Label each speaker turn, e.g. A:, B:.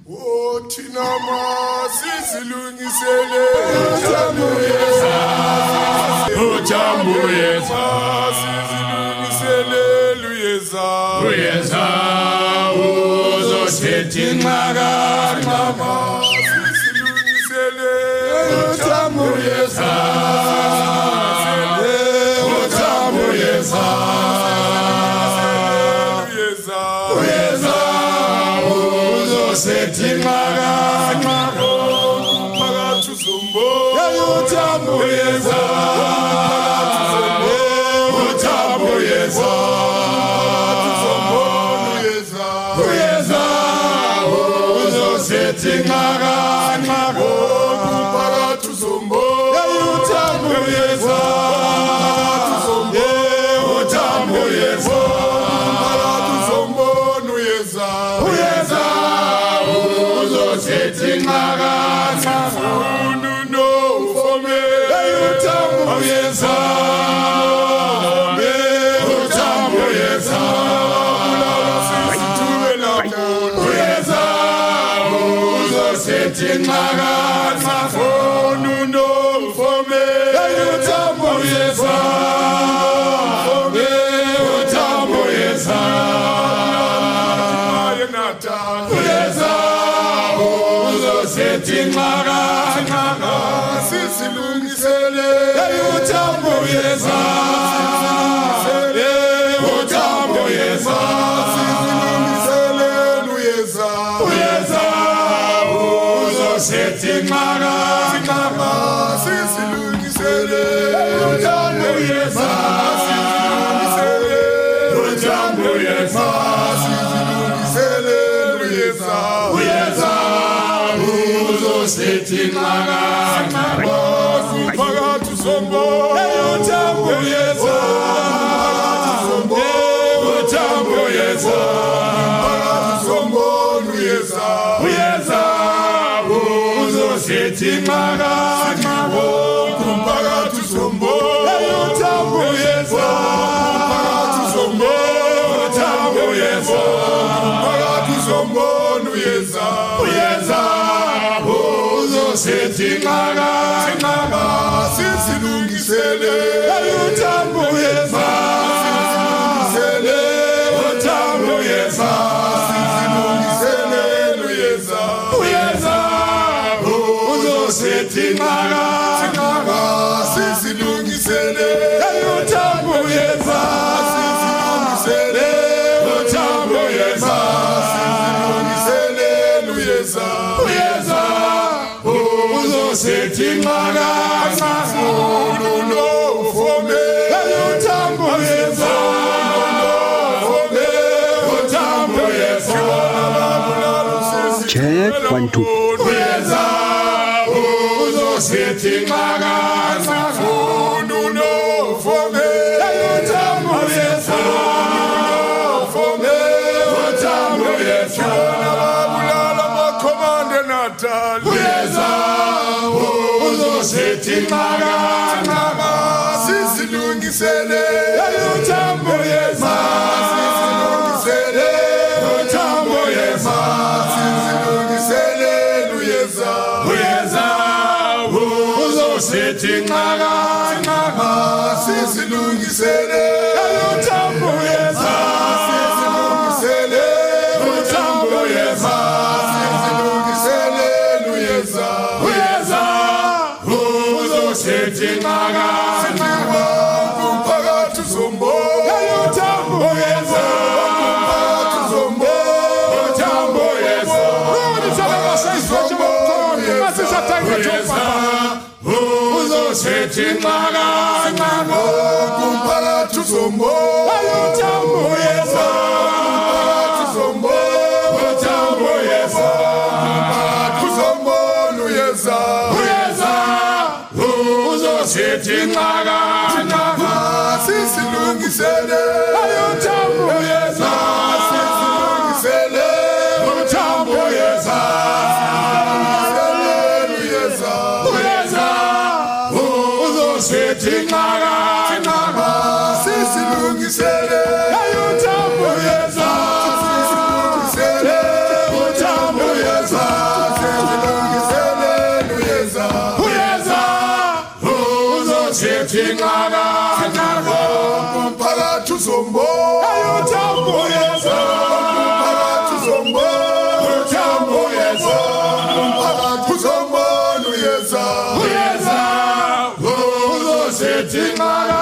A: Thina masizilungisele
B: Ujambo yeza
A: sizilungisele
B: uyeza uzosethi nxaka
A: sizilungisele
B: Ujambo yeza uyeza uzosethi nxaka
A: phakathi uzombo
B: Ujambo yeza Ujambo yeza uyeza uzosethi nxaka
A: phakathi uzombo
B: Ujambo yeza Ujambo yeza
A: phakathi uzombo uyeza
B: uyeza uzosethi nxaka
A: no ufome
B: Ujambo yeza Ujambo yeza uyeza uzosethi nxaka
A: no ufome
B: Ujambo yeza Ujambo yeza uyeza uzosethi nxaka
A: sizilungisele
B: Ujambo yeza Ujambo yeza
A: sizilungisele uyeza
B: uyeza uzosethi nxaka
A: sizilungisele
B: Ujambo yeza Ujambo yeza
A: sizilungisele uyeza
B: uyeza uzosethi nxaka
A: phakathi uzombo
B: Ujambo yeza Ujambo yeza
A: phakathi uzombo uyeza
B: uyeza uzosethi nxaka
A: phakathi uzombo
B: Ujambo yeza
A: phakathi uzombo
B: Ujambo yeza
A: phakathi uzombo uyeza
B: uyeza uzosethi nxaka
A: sizilungisele
B: Ujambo yeza Ujambo yeza
A: sizilungisele uyeza
B: uyeza uzosethi nxaka
A: sizilungisele
B: Ujambo yeza Ujambo yeza
A: sizilungisele uyeza
B: uyeza uzosethi nxaka
A: no ufome
B: Ujambo yeza Ujambo yeza
C: Check 1 2.
B: uyeza uzosethi nxaka
A: no ufome
B: Ujambo yeza Ujambo yeza
A: bulala makhomande natali
B: uyeza uzosethi nxaka
A: sizilungisele
B: Ujambo yeza
A: sizilungisele
B: Ujambo yeza
A: sizilungisele uyeza
B: uyeza uzosethi nxaka
A: sizilungisele
B: Ujambo yeza
A: sizilungisele
B: Ujambo yeza
A: sizilungisele uyeza
B: uyeza uzosethi nxaka
A: phakathi uzombo
B: Ujambo yeza
A: phakathi uzombo
B: Ujambo yeza uyeza uzosethi nxaka
A: phakathi uzombo
B: Ujambo yeza
A: phakathi uzombo
B: Ujambo yeza
A: phakathi uzombo uyeza
B: uyeza uzosethi nxaka
A: sizilungisele
B: Ujambo yeza
A: sizilungisele
B: Ujambo yeza
A: uyeza
B: uyeza uzosethi nxaka
A: sizilungisele
B: Ujambo yeza
A: sizilungisele
B: Ujambo yeza
A: uzombo
B: Ayutambo yeza
A: umphakathi uzombo
B: Ayutambo yeza
A: umphakathi uzombo uyeza
B: Uyeza Uzosethi ngala